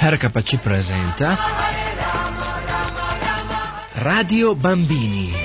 RKC presenta Radio Bambini.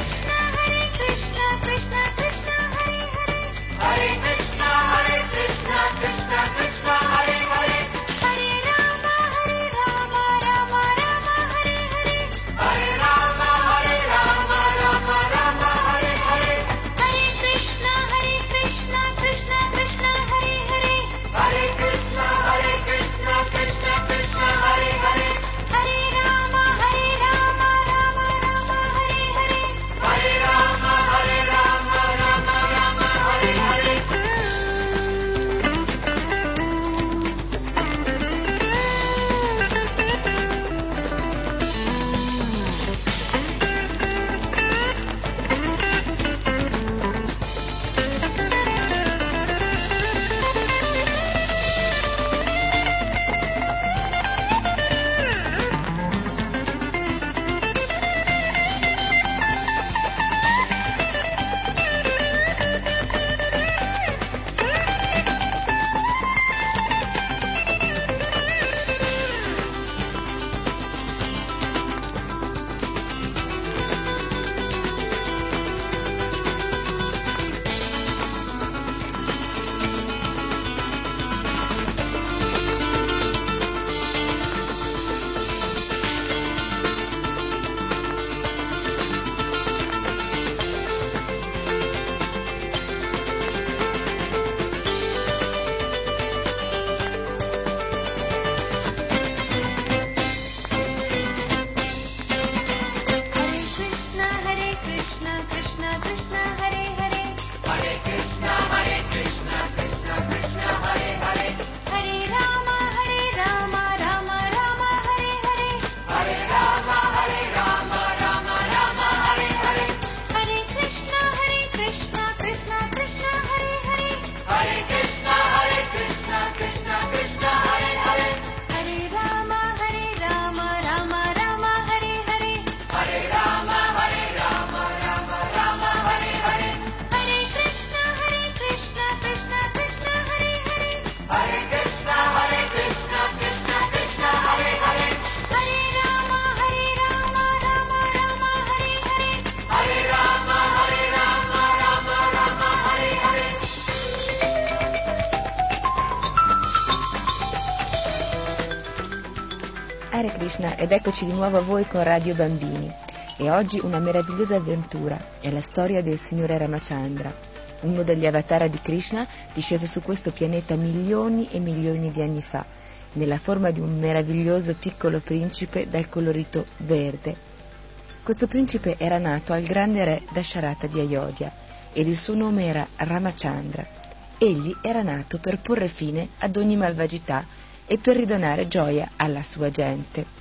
Hare Krishna, ed eccoci di nuovo a voi con Radio Bambini. E oggi una meravigliosa avventura, è la storia del signore Ramachandra, uno degli avatara di Krishna disceso su questo pianeta milioni e milioni di anni fa, nella forma di un meraviglioso piccolo principe dal colorito verde. Questo principe era nato al grande re Dasharata di Ayodhya ed il suo nome era Ramachandra. Egli era nato per porre fine ad ogni malvagità e per ridonare gioia alla sua gente.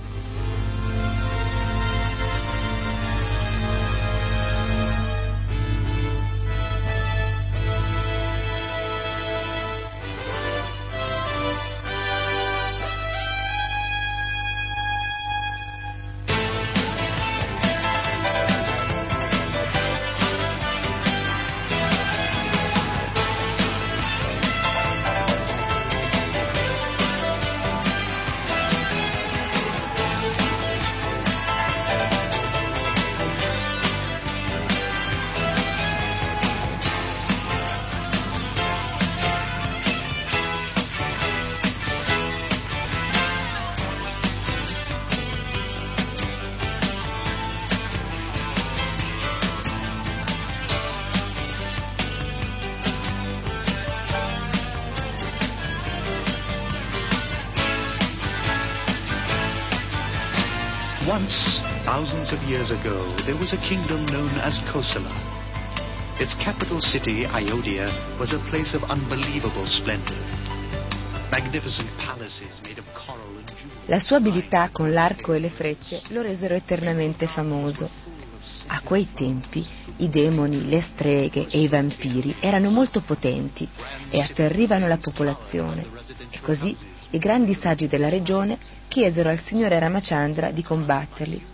Once, thousands of years ago, there was a kingdom known as Kosala. Its capital city, Ayodhya, was a place of unbelievable splendor. Magnificent palaces made of coral and jewels. La sua abilità con l'arco e le frecce lo resero eternamente famoso. A quei tempi i demoni, le streghe e i vampiri erano molto potenti e atterrivano la popolazione, e così i grandi saggi della regione chiesero al signore Ramachandra di combatterli.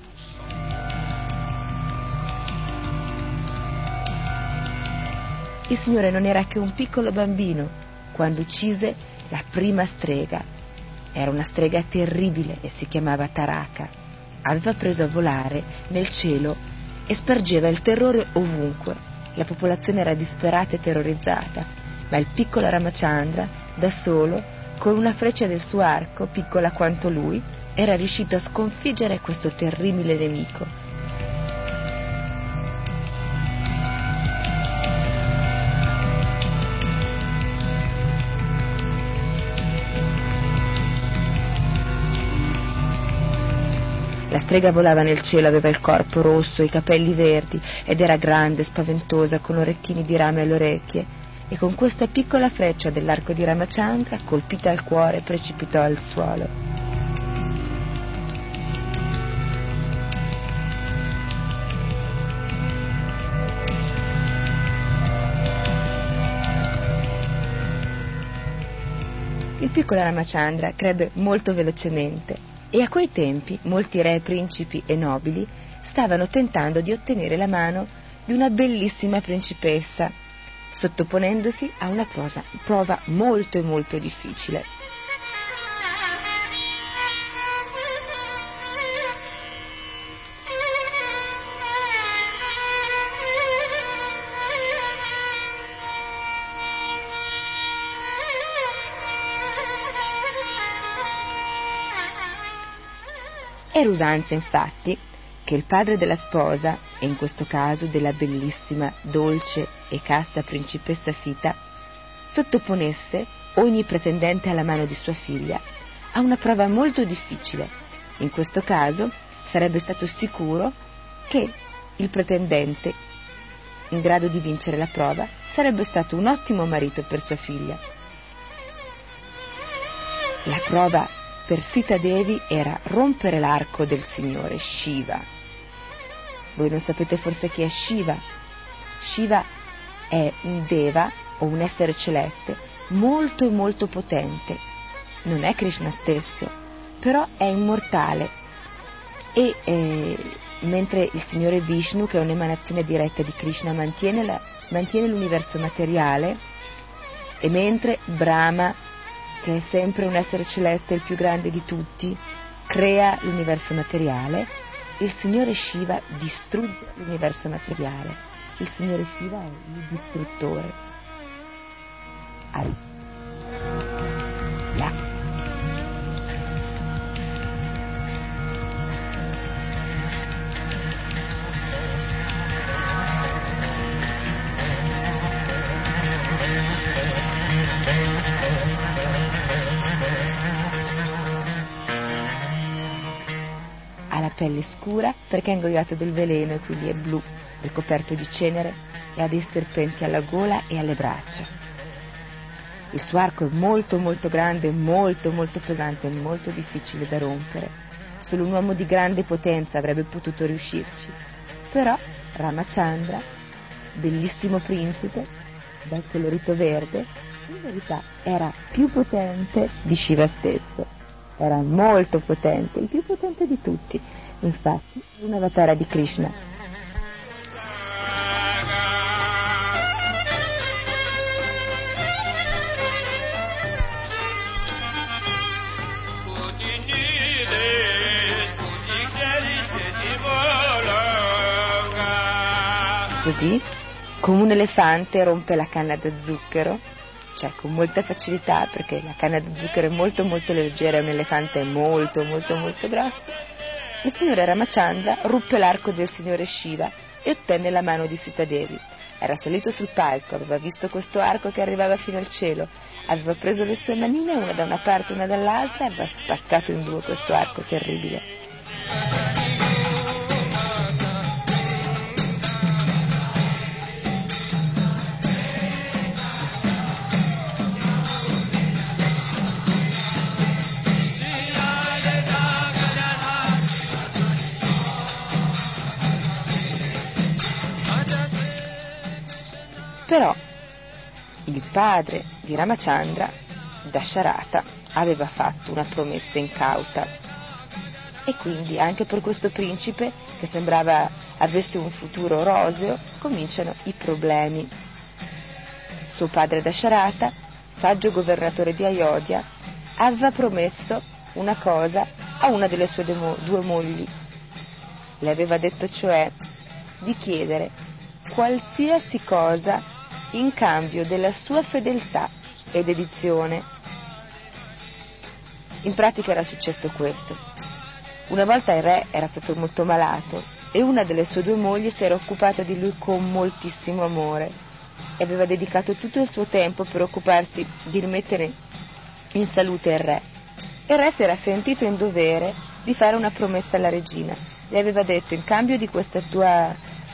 Il signore non era che un piccolo bambino quando uccise la prima strega. era una strega terribile e si chiamava Taraka. Aveva preso a volare nel cielo e spargeva il terrore ovunque. La popolazione era disperata e terrorizzata, ma il piccolo Ramachandra, da solo, con una freccia del suo arco, piccola quanto lui, era riuscito a sconfiggere questo terribile nemico. La strega volava nel cielo, aveva il corpo rosso, i capelli verdi ed era grande, spaventosa, con orecchini di rame alle orecchie, e con questa piccola freccia dell'arco di Ramachandra, colpita al cuore, precipitò al suolo. Il piccolo Ramachandra crebbe molto velocemente. E a quei tempi molti re, principi e nobili stavano tentando di ottenere la mano di una bellissima principessa, sottoponendosi a una prova molto e molto difficile. Era usanza, infatti, che il padre della sposa, e in questo caso della bellissima, dolce e casta principessa Sita, sottoponesse ogni pretendente alla mano di sua figlia a una prova molto difficile. In questo caso sarebbe stato sicuro che il pretendente in grado di vincere la prova sarebbe stato un ottimo marito per sua figlia. La prova per Sita Devi era rompere l'arco del signore Shiva. Voi non sapete forse chi è Shiva? Shiva è un deva o un essere celeste molto molto potente. Non è Krishna stesso, però è immortale. E mentre il signore Vishnu, che è un'emanazione diretta di Krishna, mantiene l'universo materiale, e mentre Brahma, che è sempre un essere celeste, il più grande di tutti, crea l'universo materiale, il signore Shiva distrugge l'universo materiale. Il signore Shiva è il distruttore. Pelle scura perché è ingoiato del veleno e quindi è blu, ricoperto di cenere, e ha dei serpenti alla gola e alle braccia. Il suo arco è molto molto grande, molto molto pesante e molto difficile da rompere. Solo un uomo di grande potenza avrebbe potuto riuscirci. Però Ramachandra, bellissimo principe dal colorito verde, in verità era più potente di Shiva stesso. Era molto potente, il più potente di tutti. Infatti, è un avatara di Krishna. Così, come un elefante rompe la canna da zucchero, cioè con molta facilità, perché la canna da zucchero è molto molto leggera e un elefante è molto molto molto grosso, il signore Ramachandra ruppe l'arco del signore Shiva e ottenne la mano di Sita Devi. Era salito sul palco, aveva visto questo arco che arrivava fino al cielo, aveva preso le sue manine, una da una parte e una dall'altra, e aveva spaccato in due questo arco terribile. Però il padre di Ramachandra, Dasharatha, aveva fatto una promessa incauta, e quindi anche per questo principe, che sembrava avesse un futuro roseo, cominciano i problemi. Suo padre Dasharatha, saggio governatore di Ayodhya, aveva promesso una cosa a una delle sue due mogli. Le aveva detto cioè di chiedere qualsiasi cosa in cambio della sua fedeltà e dedizione. In pratica era successo questo. Una volta il re era proprio molto malato e una delle sue due mogli si era occupata di lui con moltissimo amore e aveva dedicato tutto il suo tempo per occuparsi di rimettere in salute il re. Il re si era sentito in dovere di fare una promessa alla regina. Le aveva detto: in cambio di questa tua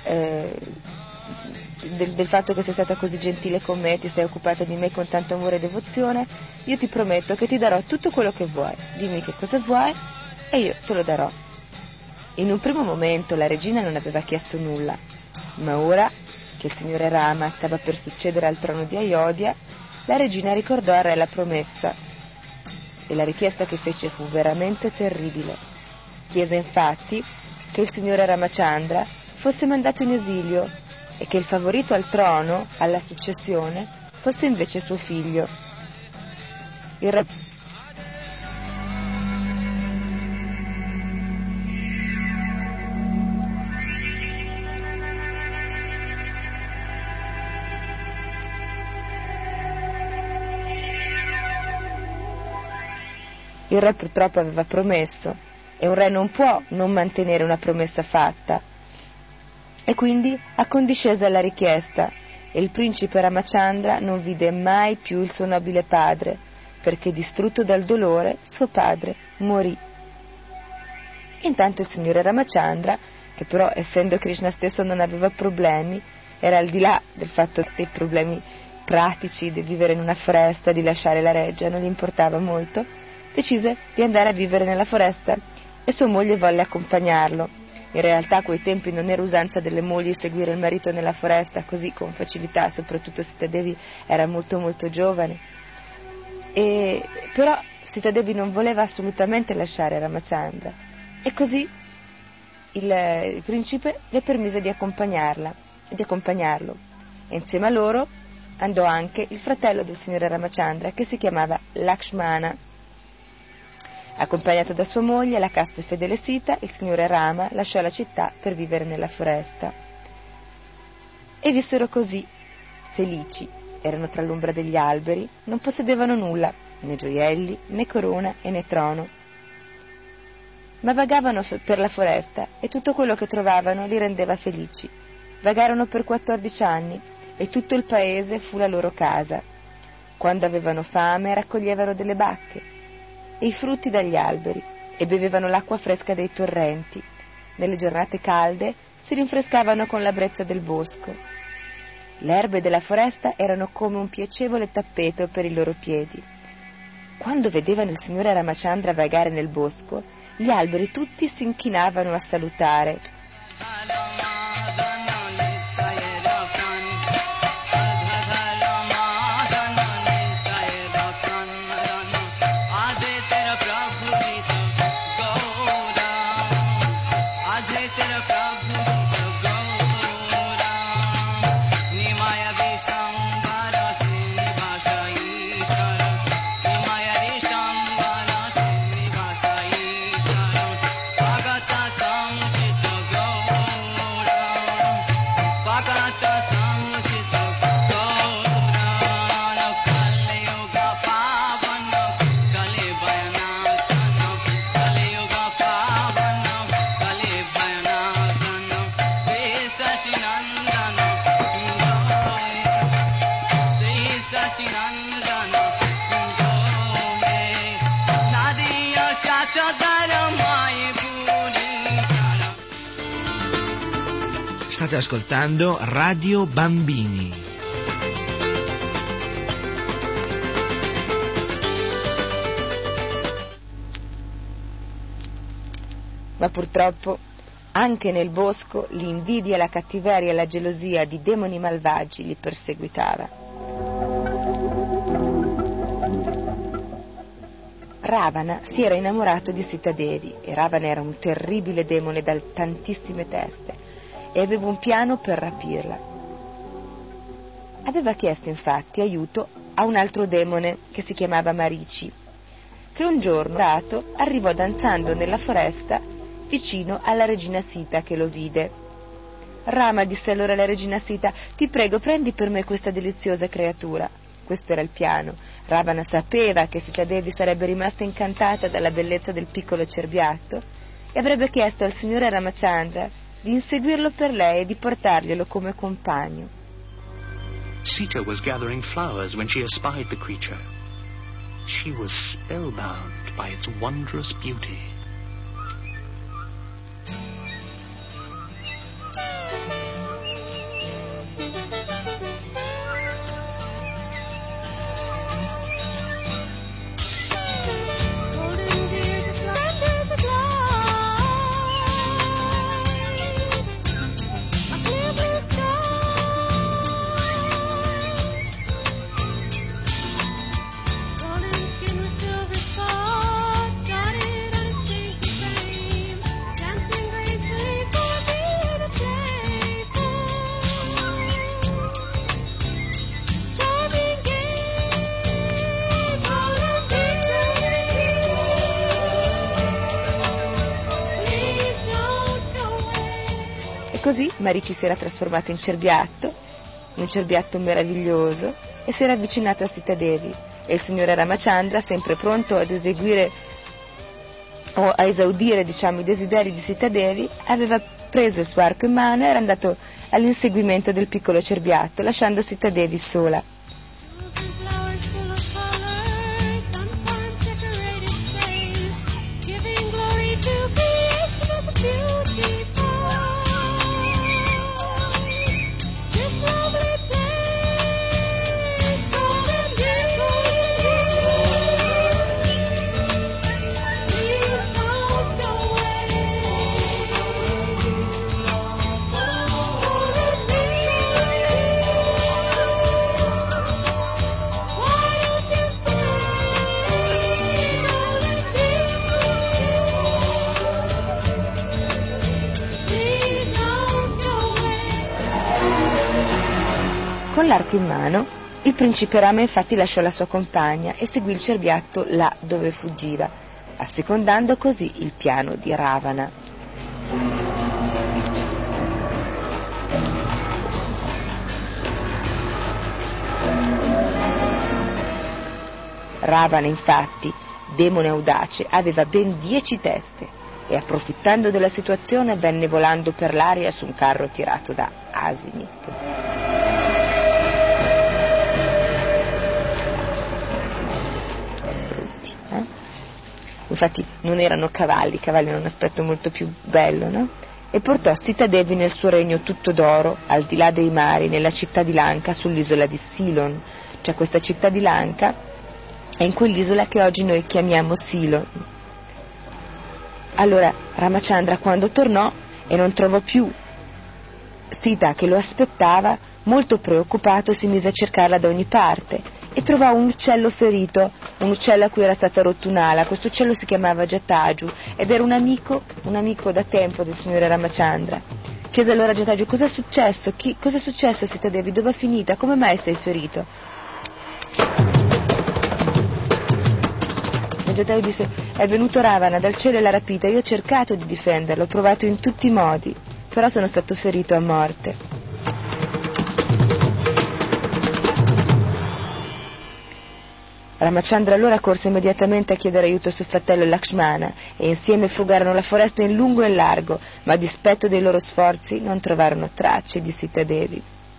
del fatto che sei stata così gentile con me, ti sei occupata di me con tanto amore e devozione, io ti prometto che ti darò tutto quello che vuoi. Dimmi che cosa vuoi e io te lo darò. In un primo momento la regina non aveva chiesto nulla, ma ora che il signore Rama stava per succedere al trono di Ayodhya, la regina ricordò al re la promessa e la richiesta che fece fu veramente terribile. Chiese infatti che il signore Ramachandra fosse mandato in esilio e che il favorito al trono, alla successione, fosse invece suo figlio. Il re purtroppo aveva promesso e un re non può non mantenere una promessa fatta, e quindi accondiscese alla richiesta e il principe Ramachandra non vide mai più il suo nobile padre, perché distrutto dal dolore suo padre morì. Intanto il signore Ramachandra, che però essendo Krishna stesso non aveva problemi, era al di là del fatto dei problemi pratici di vivere in una foresta, di lasciare la reggia, non gli importava molto, decise di andare a vivere nella foresta e sua moglie volle accompagnarlo. In realtà a quei tempi non era usanza delle mogli seguire il marito nella foresta così con facilità, soprattutto Sita Devi era molto molto giovane. Però Sita Devi non voleva assolutamente lasciare Ramachandra e così il principe le permise di accompagnarlo, e insieme a loro andò anche il fratello del signore Ramachandra che si chiamava Lakshmana. Accompagnato da sua moglie, la casta e fedele Sita, il signore Rama lasciò la città per vivere nella foresta. E vissero così, felici. Erano tra l'ombra degli alberi, non possedevano nulla, né gioielli, né corona e né trono. Ma vagavano per la foresta e tutto quello che trovavano li rendeva felici. Vagarono per 14 anni e tutto il paese fu la loro casa. Quando avevano fame raccoglievano delle bacche e i frutti dagli alberi e bevevano l'acqua fresca dei torrenti. Nelle giornate calde si rinfrescavano con la brezza del bosco. Le erbe della foresta erano come un piacevole tappeto per i loro piedi. Quando vedevano il signore Ramachandra vagare nel bosco, gli alberi tutti si inchinavano a salutare. State ascoltando Radio Bambini. Ma purtroppo anche nel bosco l'invidia, la cattiveria e la gelosia di demoni malvagi li perseguitava. Ravana si era innamorato di Sita Devi e Ravana era un terribile demone dal tantissime teste e aveva un piano per rapirla. Aveva chiesto infatti aiuto a un altro demone che si chiamava Marici che un giorno dato arrivò danzando nella foresta vicino alla regina Sita, che lo vide. Rama, disse allora la regina Sita, ti prego, prendi per me questa deliziosa creatura. Questo era il piano. Ravana sapeva che Sita Devi sarebbe rimasta incantata dalla bellezza del piccolo cerbiatto e avrebbe chiesto al signore Ramachandra di inseguirlo per lei e di portarglielo come compagno. Sita was gathering flowers when she espied the creature. She was spellbound by its wondrous beauty. Così Marici si era trasformato in un cerbiatto meraviglioso, e si era avvicinato a Sita Devi, e il signore Ramachandra, sempre pronto ad eseguire o a esaudire, i desideri di Sita Devi, aveva preso il suo arco in mano e era andato all'inseguimento del piccolo cerbiatto, lasciando Sita Devi sola. Con l'arco in mano, il principe Rama infatti lasciò la sua compagna e seguì il cerbiatto là dove fuggiva, assecondando così il piano di Ravana. Ravana, infatti, demone audace, aveva ben 10 teste e, approfittando della situazione, venne volando per l'aria su un carro tirato da asini. Infatti non erano cavalli, i cavalli hanno un aspetto molto più bello, no? E portò Sita Devi nel suo regno tutto d'oro, al di là dei mari, nella città di Lanka, sull'isola di Ceylon. Cioè questa città di Lanka è in quell'isola che oggi noi chiamiamo Ceylon. Allora Ramachandra, quando tornò e non trovò più Sita che lo aspettava, molto preoccupato si mise a cercarla da ogni parte e trovò un uccello ferito, un uccello a cui era stata rotta un'ala. Questo uccello si chiamava Jataju ed era un amico da tempo del signore Ramachandra. Chiese allora a Jataju: cosa è successo? Cosa è successo a Sita Devi? Dove è finita? Come mai sei ferito? E Jataju disse: è venuto Ravana dal cielo e l'ha rapita, io ho cercato di difenderlo, ho provato in tutti i modi, però sono stato ferito a morte. Ramachandra allora corse immediatamente a chiedere aiuto a suo fratello Lakshmana e insieme frugarono la foresta in lungo e in largo, ma a dispetto dei loro sforzi non trovarono tracce di Sita Devi.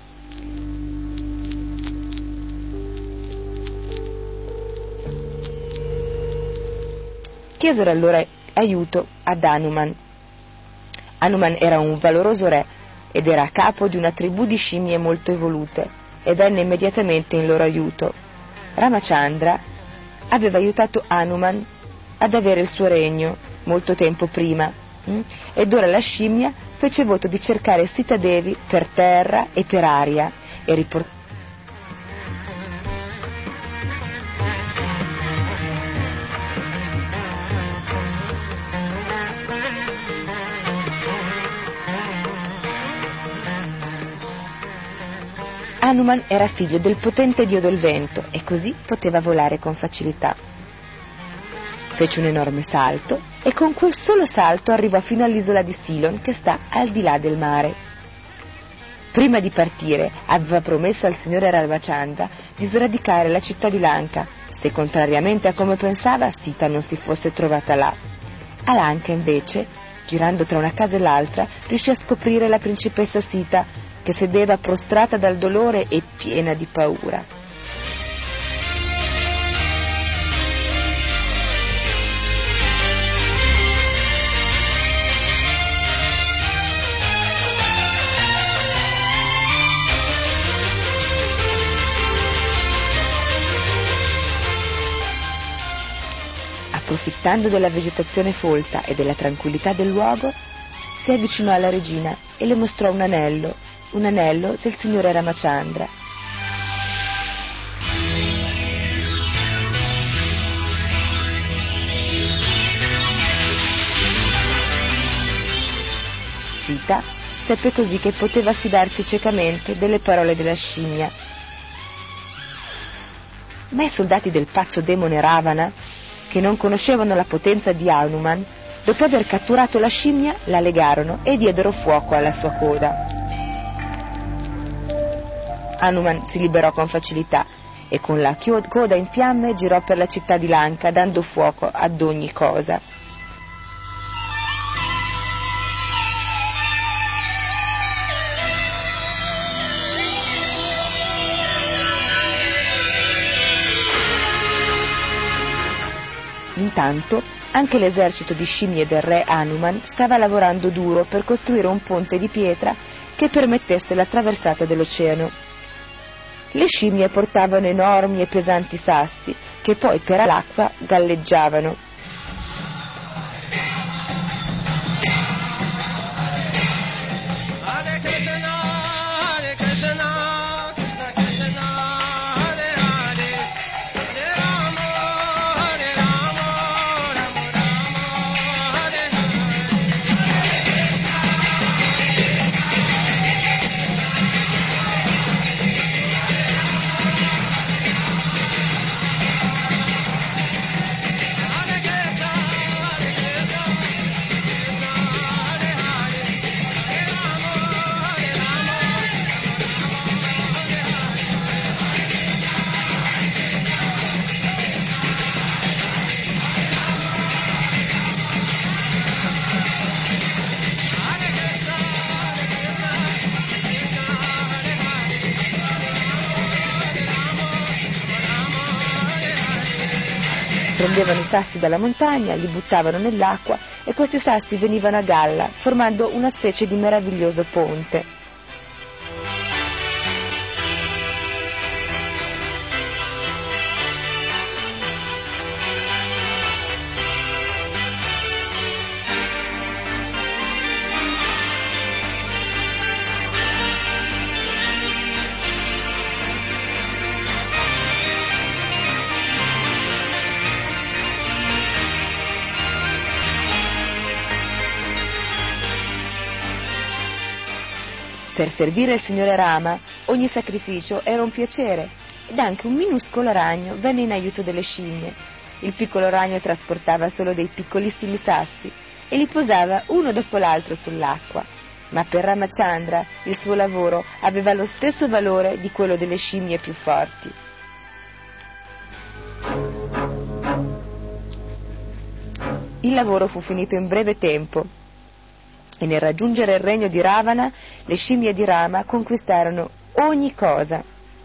Chiesero allora aiuto ad Hanuman. Hanuman era un valoroso re ed era a capo di una tribù di scimmie molto evolute e venne immediatamente in loro aiuto. Ramachandra aveva aiutato Hanuman ad avere il suo regno molto tempo prima, ed ora la scimmia fece voto di cercare Sita Devi per terra e per aria e riportare Hanuman era figlio del potente dio del vento e così poteva volare con facilità. Fece un enorme salto e con quel solo salto arrivò fino all'isola di Silon che sta al di là del mare. Prima di partire aveva promesso al signore Ramachandra di sradicare la città di Lanka se, contrariamente a come pensava, Sita non si fosse trovata là. A Lanka invece, girando tra una casa e l'altra, riuscì a scoprire la principessa Sita che sedeva prostrata dal dolore e piena di paura. Approfittando della vegetazione folta e della tranquillità del luogo, si avvicinò alla regina e le mostrò un anello del signore Ramachandra. Sita seppe così che poteva fidarsi ciecamente delle parole della scimmia. Ma i soldati del pazzo demone Ravana, che non conoscevano la potenza di Hanuman, dopo aver catturato la scimmia, la legarono e diedero fuoco alla sua coda. Hanuman si liberò con facilità e con la coda in fiamme girò per la città di Lanka dando fuoco ad ogni cosa. Intanto anche l'esercito di scimmie del re Hanuman stava lavorando duro per costruire un ponte di pietra che permettesse la traversata dell'oceano. Le scimmie portavano enormi e pesanti sassi che poi per l'acqua galleggiavano. Prendevano i sassi dalla montagna, li buttavano nell'acqua e questi sassi venivano a galla, formando una specie di meraviglioso ponte. Per servire il signore Rama ogni sacrificio era un piacere ed anche un minuscolo ragno venne in aiuto delle scimmie. Il piccolo ragno trasportava solo dei piccolissimi sassi e li posava uno dopo l'altro sull'acqua. Ma per Ramachandra il suo lavoro aveva lo stesso valore di quello delle scimmie più forti. Il lavoro fu finito in breve tempo e nel raggiungere il regno di Ravana le scimmie di Rama conquistarono ogni cosa.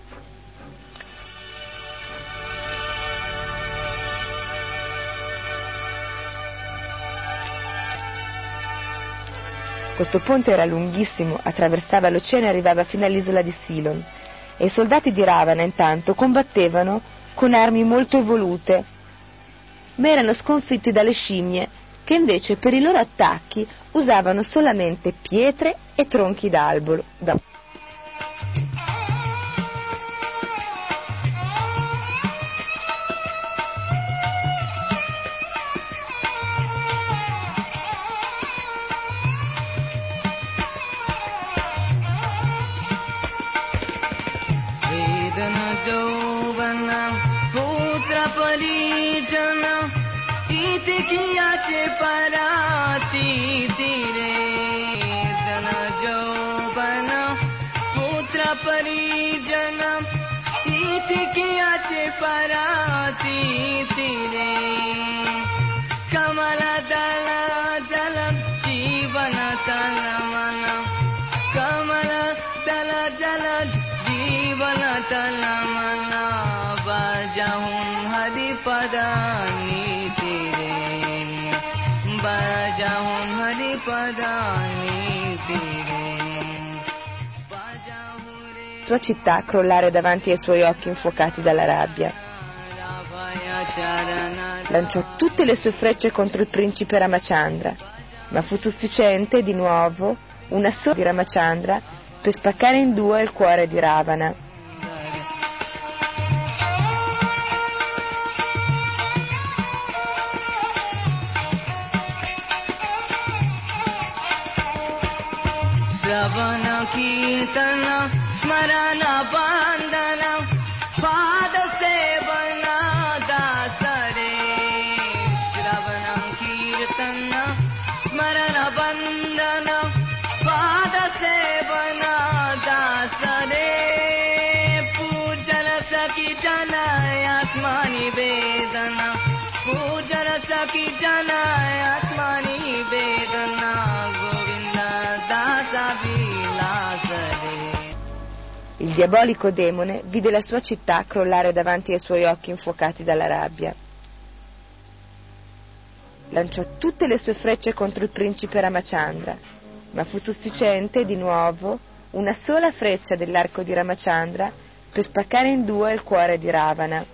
Questo ponte era lunghissimo, attraversava l'oceano e arrivava fino all'isola di Silon, e i soldati di Ravana intanto combattevano con armi molto evolute, ma erano sconfitti dalle scimmie che invece per i loro attacchi usavano solamente pietre e tronchi d'albero. Vedana Jovana Putra Parijana तिथिकियाचे पराती तिरे धन जौवन पुत्र परिजन तिथिकियाचे पराती तिरे कमल दल जल जीवन तल मन कमल दल जल जीवन तल मन बजाऊं हरिपदानी तेरे बजाऊं हरिपदानी तेरे Sua città crollare davanti ai suoi occhi infuocati dalla rabbia. Lanciò tutte le sue frecce contro il principe Ramachandra, ma fu sufficiente di nuovo una sola di Ramachandra per spaccare in due il cuore di Ravana. Shravana Kirtana Smarana Bandana Pada Sevana Dasare Shravana Kirtana Smarana Bandana Pada Sevana Dasare Pujana Saki Jana Atmani Vedana Pujana Saki Jana Atmani Vedana Il diabolico demone vide la sua città crollare davanti ai suoi occhi infuocati dalla rabbia. Lanciò tutte le sue frecce contro il principe Ramachandra, ma fu sufficiente di nuovo una sola freccia dell'arco di Ramachandra per spaccare in due il cuore di Ravana.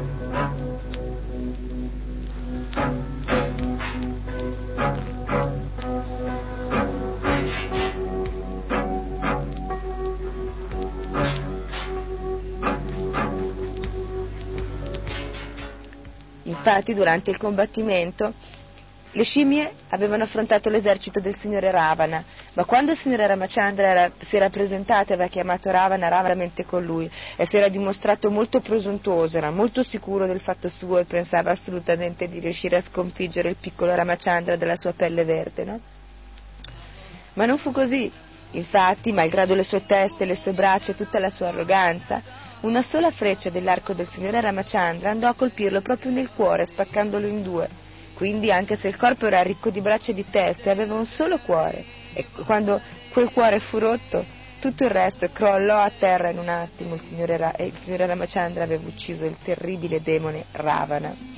Infatti, durante il combattimento, le scimmie avevano affrontato l'esercito del signore Ravana, ma quando il signore Ramachandra si era presentato e aveva chiamato Ravana veramente con lui e si era dimostrato molto presuntuoso, era molto sicuro del fatto suo e pensava assolutamente di riuscire a sconfiggere il piccolo Ramachandra della sua pelle verde, no? Ma non fu così. Infatti, malgrado le sue teste, le sue braccia e tutta la sua arroganza, una sola freccia dell'arco del signore Ramachandra andò a colpirlo proprio nel cuore, spaccandolo in due. Quindi, anche se il corpo era ricco di braccia e di teste, aveva un solo cuore. E quando quel cuore fu rotto, tutto il resto crollò a terra in un attimo. Il signore Ramachandra aveva ucciso il terribile demone Ravana.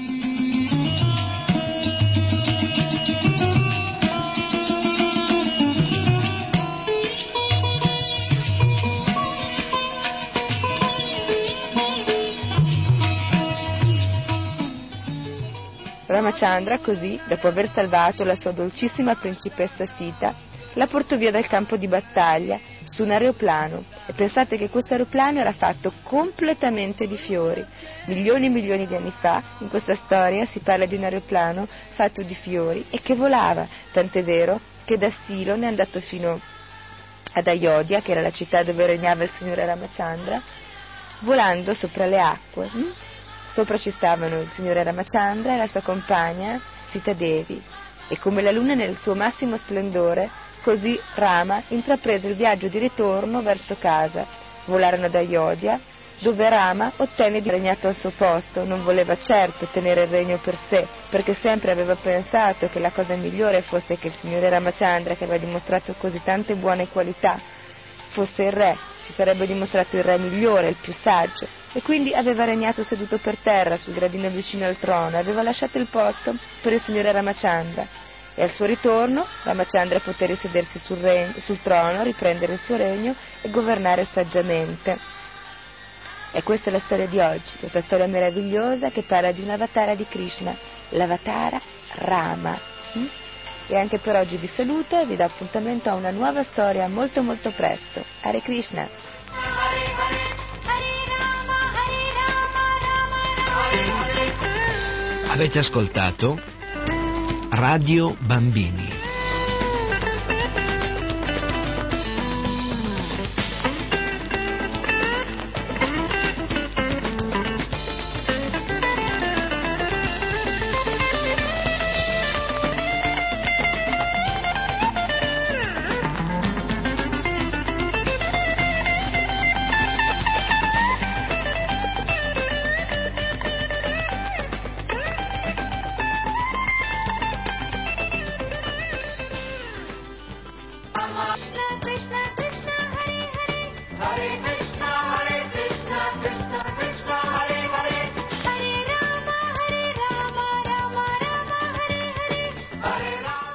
Ramachandra così, dopo aver salvato la sua dolcissima principessa Sita, la portò via dal campo di battaglia su un aeroplano, e pensate che questo aeroplano era fatto completamente di fiori. Milioni e milioni di anni fa, in questa storia, si parla di un aeroplano fatto di fiori e che volava, tant'è vero che da Silon è andato fino ad Ayodhya, che era la città dove regnava il signore Ramachandra, volando sopra le acque. Sopra ci stavano il signore Ramachandra e la sua compagna Sita Devi, e come la luna nel suo massimo splendore, così Rama intraprese il viaggio di ritorno verso casa. Volarono ad Ayodhya, dove Rama ottenne di regnato al suo posto. Non voleva certo tenere il regno per sé, perché sempre aveva pensato che la cosa migliore fosse che il signore Ramachandra, che aveva dimostrato così tante buone qualità, fosse il re, si sarebbe dimostrato il re migliore, il più saggio, e quindi aveva regnato seduto per terra sul gradino vicino al trono, aveva lasciato il posto per il signore Ramachandra, e al suo ritorno Ramachandra poté risedersi sul trono, riprendere il suo regno e governare saggiamente. E questa è la storia di oggi, questa storia meravigliosa che parla di un avatara di Krishna, l'avatara Rama. E anche per oggi vi saluto e vi do appuntamento a una nuova storia molto molto presto. Hare Krishna! Avete ascoltato Radio Bambini.